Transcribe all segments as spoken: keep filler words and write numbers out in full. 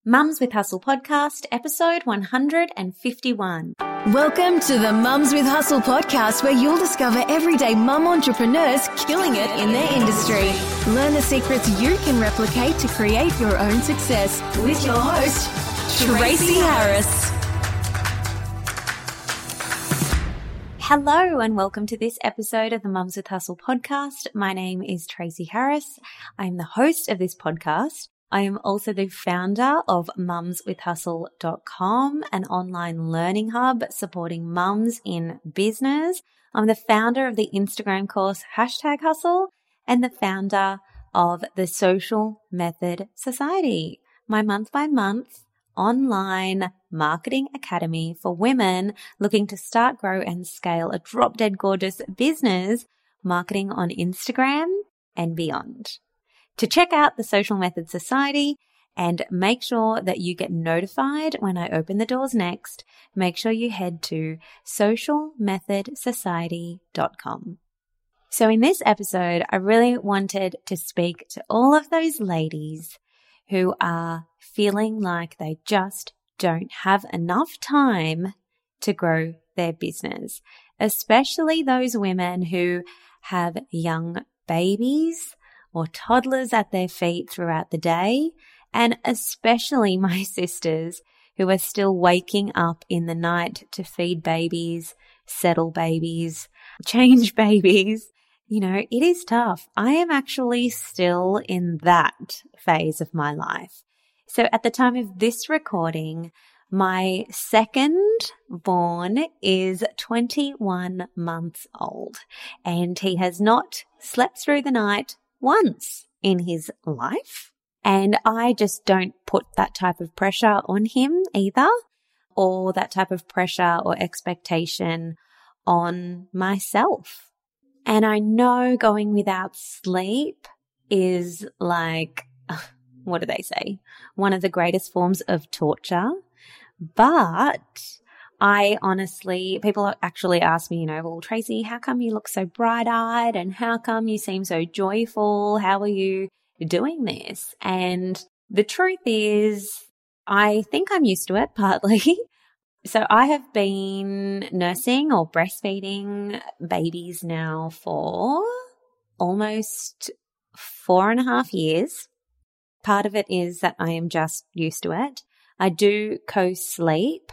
Mums with Hustle podcast, episode one hundred fifty-one. Welcome to the Mums with Hustle podcast, where you'll discover everyday mum entrepreneurs killing it in their industry. Learn the secrets you can replicate to create your own success with your host, Tracy Harris. Hello and welcome to this episode of the Mums with Hustle podcast. My name is Tracy Harris. I'm the host of this podcast. I am also the founder of mums with hustle dot com, an online learning hub supporting mums in business. I'm the founder of the Instagram course Hashtag Hustle and the founder of the Social Method Society, my month-by-month online marketing academy for women looking to start, grow, and scale a drop-dead gorgeous business marketing on Instagram and beyond. To check out the Social Method Society and make sure that you get notified when I open the doors next, make sure you head to social method society dot com. So in this episode, I really wanted to speak to all of those ladies who are feeling like they just don't have enough time to grow their business, especially those women who have young babies or toddlers at their feet throughout the day, and especially my sisters who are still waking up in the night to feed babies, settle babies, change babies. You know, it is tough. I am actually still in that phase of my life. So at the time of this recording, my second born is twenty-one months old, and he has not slept through the night once in his life. And I just don't put that type of pressure on him either, or that type of pressure or expectation on myself. And I know going without sleep is like, what do they say? One of the greatest forms of torture. But I honestly, people actually ask me, you know, well, Tracy, how come you look so bright-eyed and how come you seem so joyful? How are you doing this? And the truth is, I think I'm used to it partly. So I have been nursing or breastfeeding babies now for almost four and a half years. Part of it is that I am just used to it. I do co-sleep.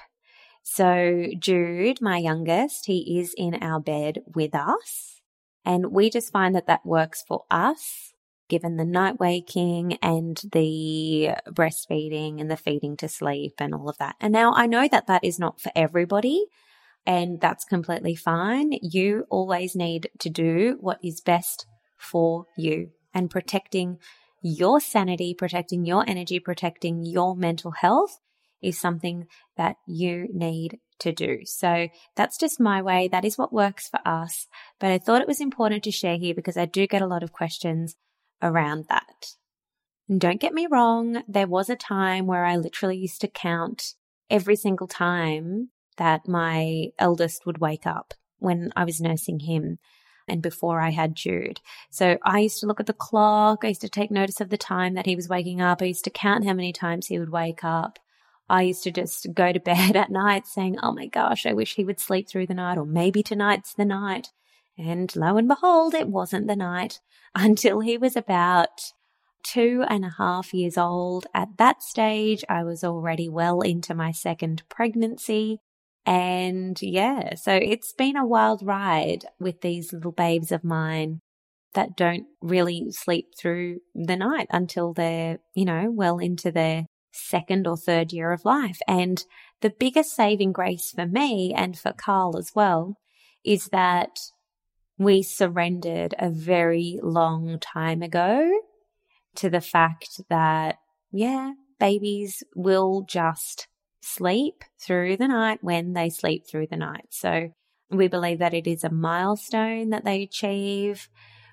So Jude, my youngest, he is in our bed with us, and we just find that that works for us, given the night waking and the breastfeeding and the feeding to sleep and all of that. And now I know that that is not for everybody, and that's completely fine. You always need to do what is best for you, and protecting your sanity, protecting your energy, protecting your mental health is something that you need to do. So that's just my way. That is what works for us. But I thought it was important to share here because I do get a lot of questions around that. And don't get me wrong, there was a time where I literally used to count every single time that my eldest would wake up when I was nursing him and before I had Jude. So I used to look at the clock. I used to take notice of the time that he was waking up. I used to count how many times he would wake up. I used to just go to bed at night saying, oh my gosh, I wish he would sleep through the night, or maybe tonight's the night. And lo and behold, it wasn't the night until he was about two and a half years old. At that stage, I was already well into my second pregnancy. And yeah, so it's been a wild ride with these little babes of mine that don't really sleep through the night until they're, you know, well into their second or third year of life. And the biggest saving grace for me and for Carl as well is that we surrendered a very long time ago to the fact that, yeah, babies will just sleep through the night when they sleep through the night. So we believe that it is a milestone that they achieve.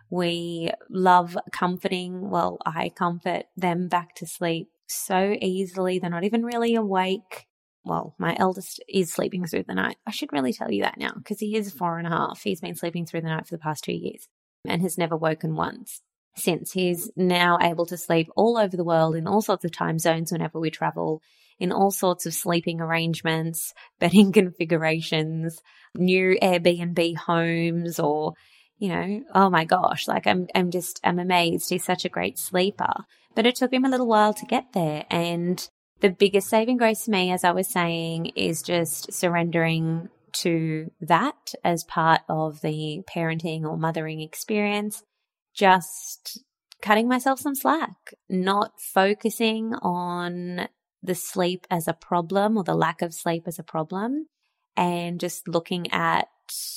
We love comforting, well, I comfort them back to sleep so easily. They're not even really awake. Well, my eldest is sleeping through the night. I should really tell you that now because he is four and a half. He's been sleeping through the night for the past two years and has never woken once. since he's now able to sleep all over the world in all sorts of time zones whenever we travel, in all sorts of sleeping arrangements, bedding configurations, new Airbnb homes, or, you know, oh my gosh, like I'm, I'm just, I'm amazed. He's such a great sleeper. But it took him a little while to get there. And the biggest saving grace for me, as I was saying, is just surrendering to that as part of the parenting or mothering experience, just cutting myself some slack, not focusing on the sleep as a problem or the lack of sleep as a problem, and just looking at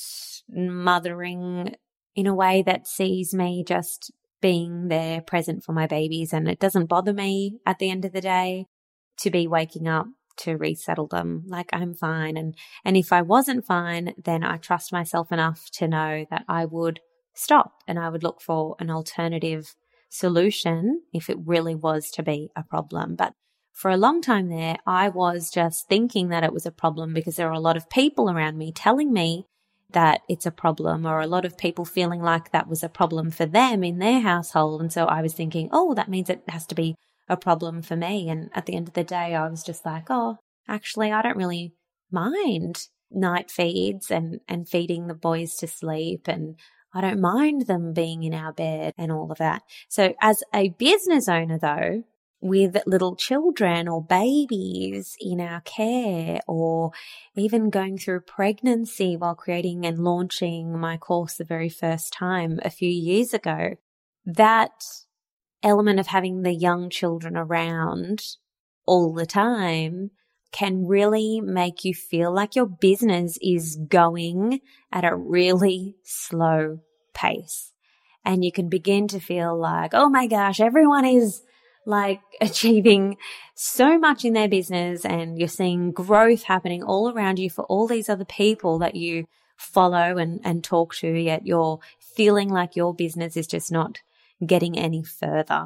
mothering in a way that sees me just being there present for my babies. And it doesn't bother me at the end of the day to be waking up to resettle them. Like, I'm fine. And, and if I wasn't fine, then I trust myself enough to know that I would stop and I would look for an alternative solution if it really was to be a problem. But for a long time there, I was just thinking that it was a problem because there were a lot of people around me telling me that it's a problem, or a lot of people feeling like that was a problem for them in their household. And so I was thinking, oh, that means it has to be a problem for me. And at the end of the day, I was just like, oh, actually, I don't really mind night feeds and, and feeding the boys to sleep. And I don't mind them being in our bed and all of that. So as a business owner, though, with little children or babies in our care, or even going through pregnancy while creating and launching my course the very first time a few years ago, that element of having the young children around all the time can really make you feel like your business is going at a really slow pace. And you can begin to feel like, oh my gosh, everyone is like achieving so much in their business, and you're seeing growth happening all around you for all these other people that you follow and, and talk to, yet you're feeling like your business is just not getting any further.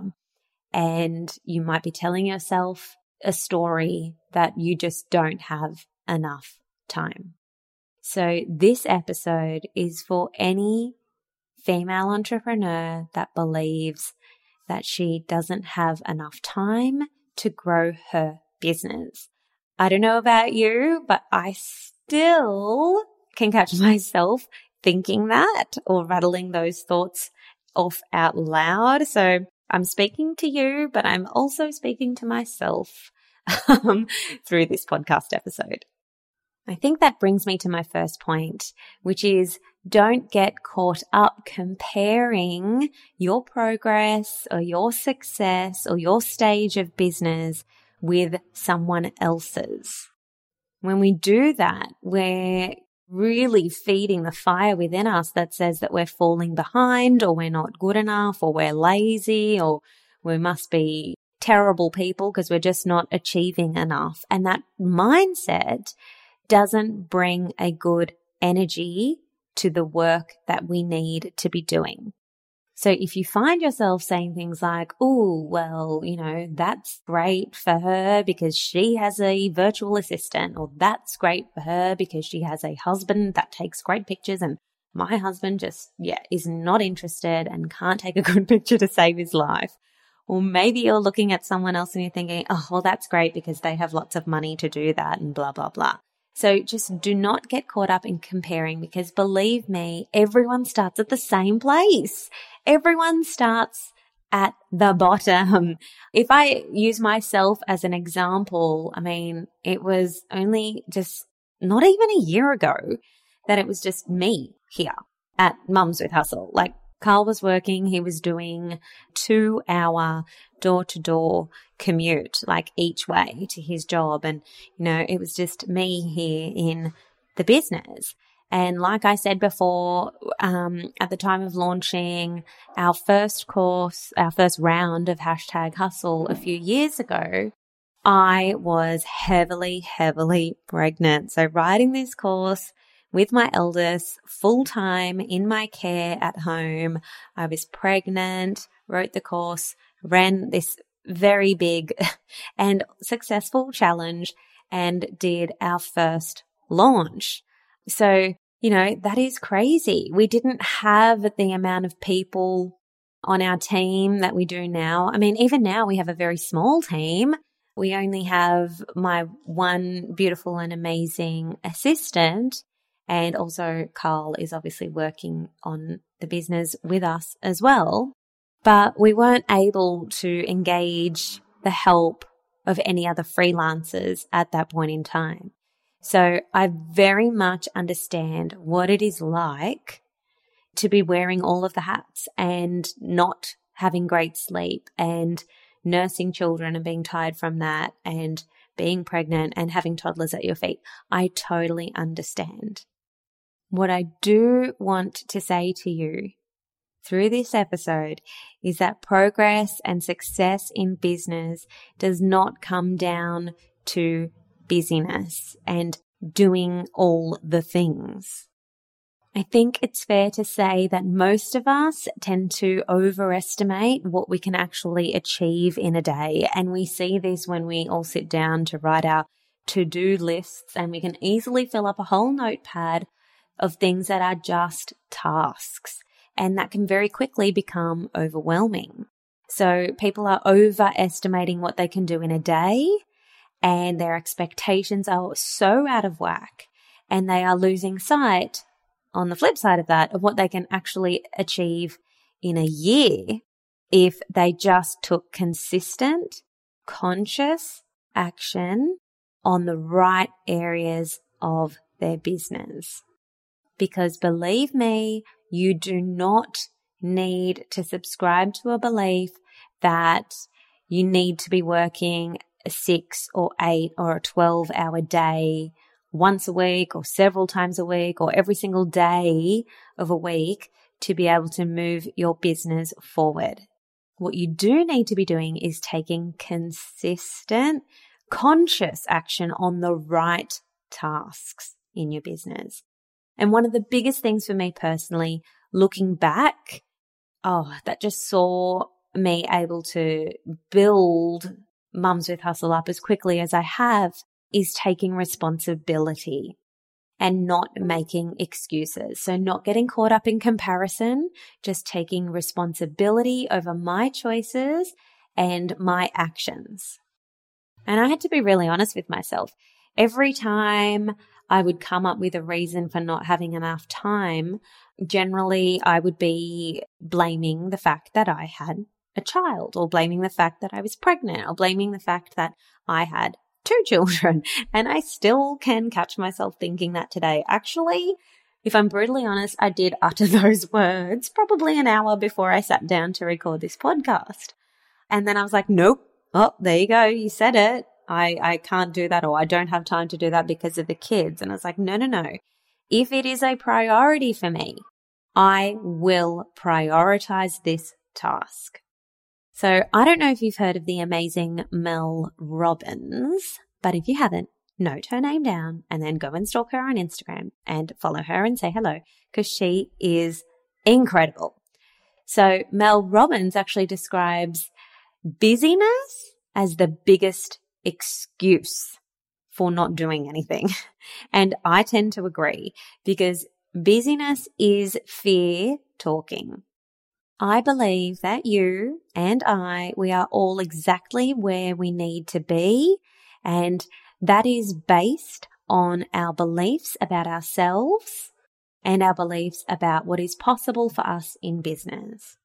And you might be telling yourself a story that you just don't have enough time. So this episode is for any female entrepreneur that believes that she doesn't have enough time to grow her business. I don't know about you, but I still can catch myself thinking that or rattling those thoughts off out loud. So I'm speaking to you, but I'm also speaking to myself um, through this podcast episode. I think that brings me to my first point, which is don't get caught up comparing your progress or your success or your stage of business with someone else's. When we do that, we're really feeding the fire within us that says that we're falling behind, or we're not good enough, or we're lazy, or we must be terrible people because we're just not achieving enough. And that mindset doesn't bring a good energy to the work that we need to be doing. So if you find yourself saying things like, oh, well, you know, that's great for her because she has a virtual assistant, or that's great for her because she has a husband that takes great pictures, and my husband just, yeah, is not interested and can't take a good picture to save his life. Or maybe you're looking at someone else and you're thinking, oh, well, that's great because they have lots of money to do that and blah, blah, blah. So just do not get caught up in comparing, because believe me, everyone starts at the same place. Everyone starts at the bottom. If I use myself as an example, I mean, it was only just not even a year ago that it was just me here at Mums with Hustle. Like, Carl was working, he was doing two hour door to door commute, like each way to his job. And, you know, it was just me here in the business. And like I said before, um, at the time of launching our first course, our first round of hashtag hustle a few years ago, I was heavily, heavily pregnant. So writing this course with my eldest full time in my care at home, I was pregnant, wrote the course, ran this very big and successful challenge, and did our first launch. So, you know, that is crazy. We didn't have the amount of people on our team that we do now. I mean, even now we have a very small team. We only have my one beautiful and amazing assistant, and also Carl is obviously working on the business with us as well. But we weren't able to engage the help of any other freelancers at that point in time. So I very much understand what it is like to be wearing all of the hats and not having great sleep and nursing children and being tired from that and being pregnant and having toddlers at your feet. I totally understand. What I do want to say to you through this episode is that progress and success in business does not come down to busyness and doing all the things. I think it's fair to say that most of us tend to overestimate what we can actually achieve in a day. And we see this when we all sit down to write our to-do lists, and we can easily fill up a whole notepad of things that are just tasks. And that can very quickly become overwhelming. So people are overestimating what they can do in a day, and their expectations are so out of whack, and they are losing sight on the flip side of that, of what they can actually achieve in a year if they just took consistent, conscious action on the right areas of their business. Because believe me, you do not need to subscribe to a belief that you need to be working a six or eight or a twelve hour day once a week or several times a week or every single day of a week to be able to move your business forward. What you do need to be doing is taking consistent, conscious action on the right tasks in your business. And one of the biggest things for me personally, looking back, oh, that just saw me able to build Mums with Hustle up as quickly as I have, is taking responsibility and not making excuses. So not getting caught up in comparison, just taking responsibility over my choices and my actions. And I had to be really honest with myself. Every time I would come up with a reason for not having enough time, generally I would be blaming the fact that I had a child, or blaming the fact that I was pregnant, or blaming the fact that I had two children. And I still can catch myself thinking that today. Actually, if I'm brutally honest, I did utter those words probably an hour before I sat down to record this podcast. And then I was like, nope. Oh, there you go. You said it. I, I can't do that, or I don't have time to do that because of the kids. And I was like, no, no, no. If it is a priority for me, I will prioritize this task. So I don't know if you've heard of the amazing Mel Robbins, but if you haven't, note her name down and then go and stalk her on Instagram and follow her and say hello, because she is incredible. So Mel Robbins actually describes busyness as the biggest excuse for not doing anything. And I tend to agree, because busyness is fear talking. I believe that you and I, we are all exactly where we need to be, and that is based on our beliefs about ourselves and our beliefs about what is possible for us in business.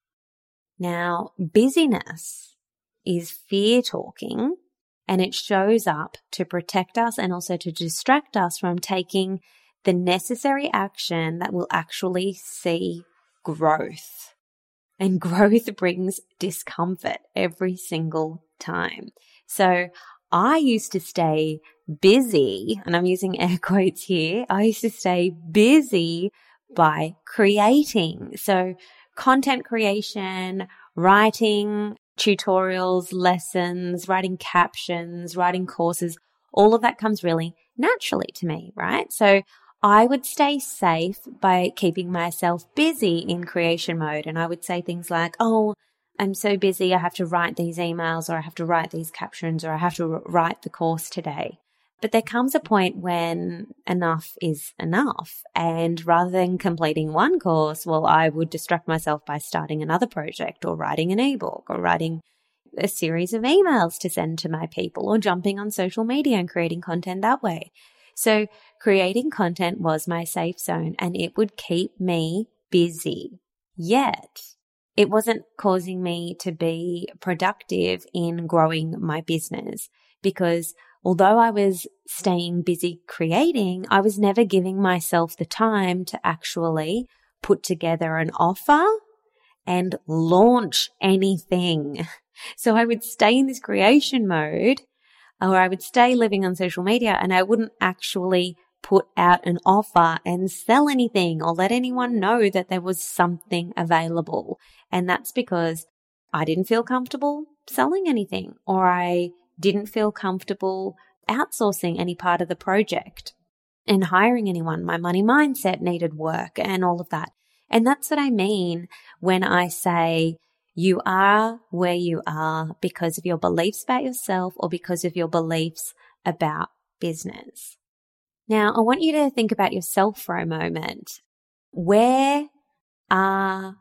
Now, busyness is fear talking, and it shows up to protect us and also to distract us from taking the necessary action that will actually see growth. And growth brings discomfort every single time. So I used to stay busy, and I'm using air quotes here. I used to stay busy by creating. So content creation, writing tutorials, lessons, writing captions, writing courses, all of that comes really naturally to me, right? So I would stay safe by keeping myself busy in creation mode. And I would say things like, oh, I'm so busy, I have to write these emails, or I have to write these captions, or I have to write the course today. But there comes a point when enough is enough. And rather than completing one course, well, I would distract myself by starting another project or writing an ebook or writing a series of emails to send to my people or jumping on social media and creating content that way. So creating content was my safe zone and it would keep me busy. Yet it wasn't causing me to be productive in growing my business because although I was staying busy creating, I was never giving myself the time to actually put together an offer and launch anything. So I would stay in this creation mode, or I would stay living on social media and I wouldn't actually put out an offer and sell anything or let anyone know that there was something available. And that's because I didn't feel comfortable selling anything, or I didn't feel comfortable outsourcing any part of the project and hiring anyone. My money mindset needed work and all of that. And that's what I mean when I say you are where you are because of your beliefs about yourself or because of your beliefs about business. Now, I want you to think about yourself for a moment. Where are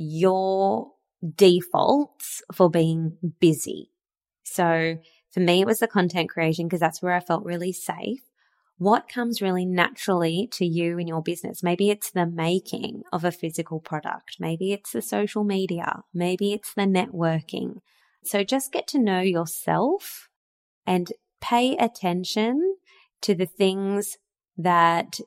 your defaults for being busy? So for me, it was the content creation because that's where I felt really safe. What comes really naturally to you in your business? Maybe it's the making of a physical product. Maybe it's the social media. Maybe it's the networking. So just get to know yourself and pay attention to the things that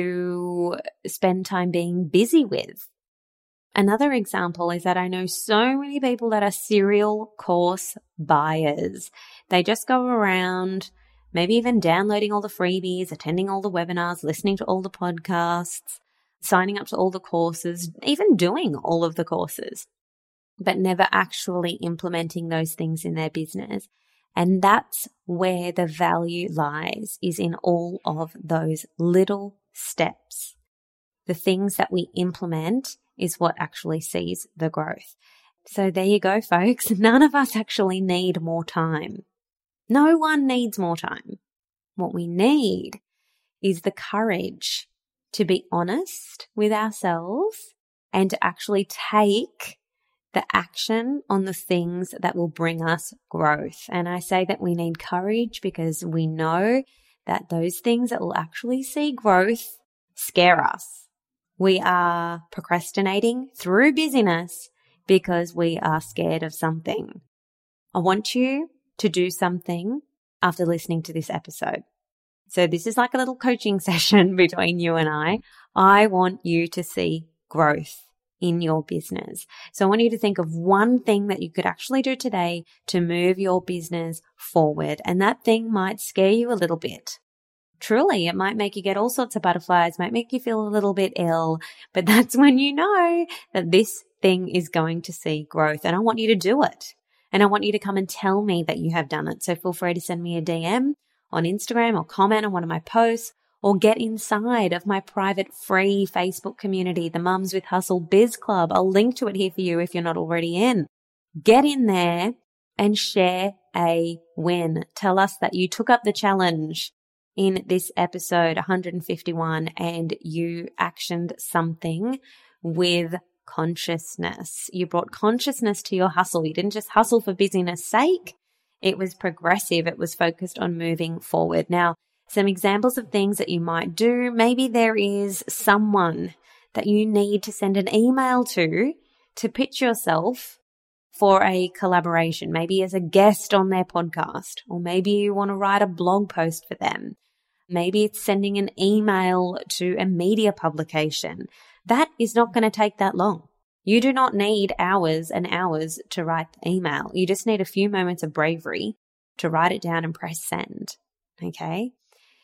you spend time being busy with. Another example is that I know so many people that are serial course buyers. They just go around, maybe even downloading all the freebies, attending all the webinars, listening to all the podcasts, signing up to all the courses, even doing all of the courses, but never actually implementing those things in their business. And that's where the value lies, is in all of those little steps. The things that we implement is what actually sees the growth. So there you go, folks. None of us actually need more time. No one needs more time. What we need is the courage to be honest with ourselves and to actually take the action on the things that will bring us growth. And I say that we need courage because we know that those things that will actually see growth scare us. We are procrastinating through busyness because we are scared of something. I want you to do something after listening to this episode. So this is like a little coaching session between you and I. I want you to see growth in your business. So I want you to think of one thing that you could actually do today to move your business forward. And that thing might scare you a little bit. Truly, it might make you get all sorts of butterflies, might make you feel a little bit ill, but that's when you know that this thing is going to see growth. And I want you to do it. And I want you to come and tell me that you have done it. So feel free to send me a D M on Instagram or comment on one of my posts or get inside of my private free Facebook community, the Mums with Hustle Biz Club. I'll link to it here for you if you're not already in. Get in there and share a win. Tell us that you took up the challenge in this episode one hundred fifty-one and you actioned something with consciousness. You brought consciousness to your hustle. You didn't just hustle for busyness sake. It was progressive. It was focused on moving forward. Now, some examples of things that you might do. Maybe there is someone that you need to send an email to to pitch yourself for a collaboration, maybe as a guest on their podcast, or maybe you want to write a blog post for them. Maybe it's sending an email to a media publication. That is not going to take that long. You do not need hours and hours to write the email. You just need a few moments of bravery to write it down and press send. Okay?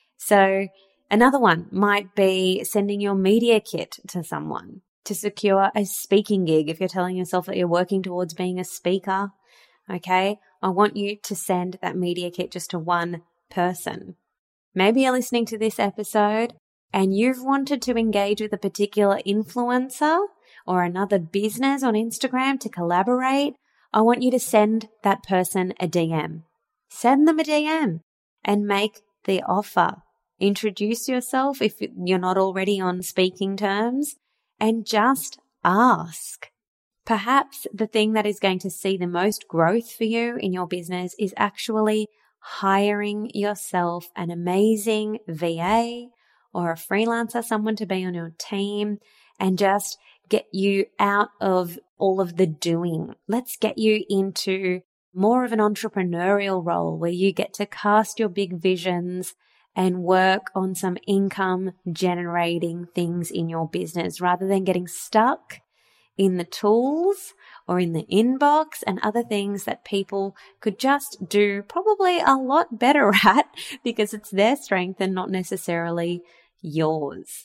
So another one might be sending your media kit to someone to secure a speaking gig. If you're telling yourself that you're working towards being a speaker, okay, I want you to send that media kit just to one person. Maybe you're listening to this episode and you've wanted to engage with a particular influencer or another business on Instagram to collaborate. I want you to send that person a D M. Send them a D M and make the offer. Introduce yourself if you're not already on speaking terms, and just ask. Perhaps the thing that is going to see the most growth for you in your business is actually hiring yourself an amazing V A or a freelancer, someone to be on your team, and just get you out of all of the doing. Let's get you into more of an entrepreneurial role where you get to cast your big visions and work on some income generating things in your business rather than getting stuck in the tools or in the inbox and other things that people could just do probably a lot better at because it's their strength and not necessarily yours.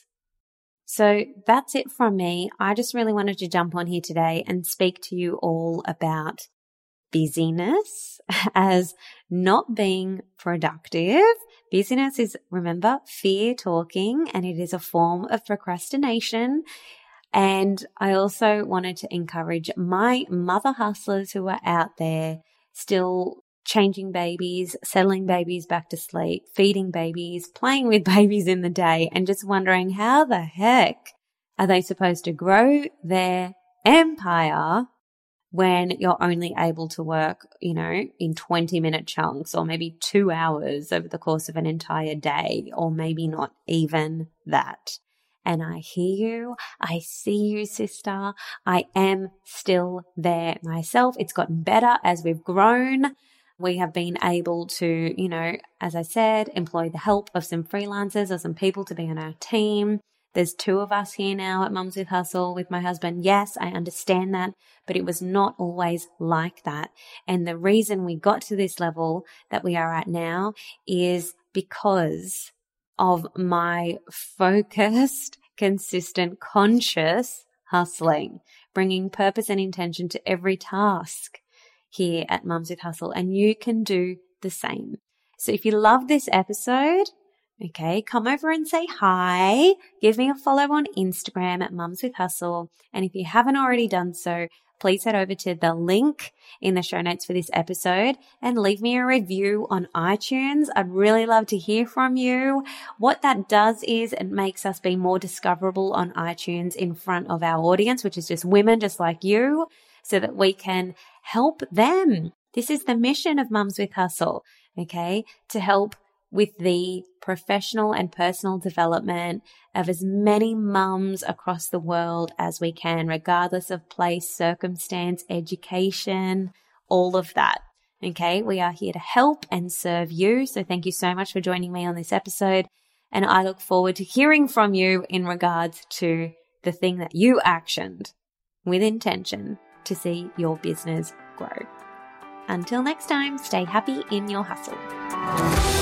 So that's it from me. I just really wanted to jump on here today and speak to you all about busyness as not being productive. Busyness is, remember, fear talking, and it is a form of procrastination. And I also wanted to encourage my mother hustlers who are out there still changing babies, settling babies back to sleep, feeding babies, playing with babies in the day, and just wondering how the heck are they supposed to grow their empire when you're only able to work, you know, in twenty minute chunks or maybe two hours over the course of an entire day, or maybe not even that. And I hear you. I see you, sister. I am still there myself. It's gotten better as we've grown. We have been able to, you know, as I said, employ the help of some freelancers or some people to be on our team. There's two of us here now at Mums with Hustle with my husband. Yes, I understand that, but it was not always like that. And the reason we got to this level that we are at now is because of my focused, consistent, conscious hustling, bringing purpose and intention to every task here at Mums with Hustle. And you can do the same. So if you love this episode, okay, come over and say hi. Give me a follow on Instagram at Mums with Hustle. And if you haven't already done so, please head over to the link in the show notes for this episode and leave me a review on iTunes. I'd really love to hear from you. What that does is it makes us be more discoverable on iTunes in front of our audience, which is just women just like you, so that we can help them. This is the mission of Mums with Hustle, okay, to help with the professional and personal development of as many mums across the world as we can, regardless of place, circumstance, education, all of that. Okay, we are here to help and serve you. So thank you so much for joining me on this episode. And I look forward to hearing from you in regards to the thing that you actioned with intention to see your business grow. Until next time, stay happy in your hustle.